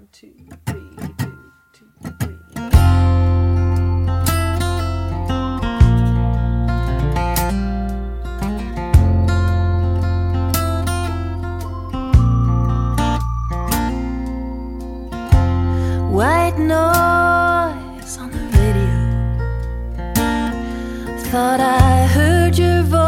2, 3, 2, 2, 3. White noise on the radio. Thought I heard your voice.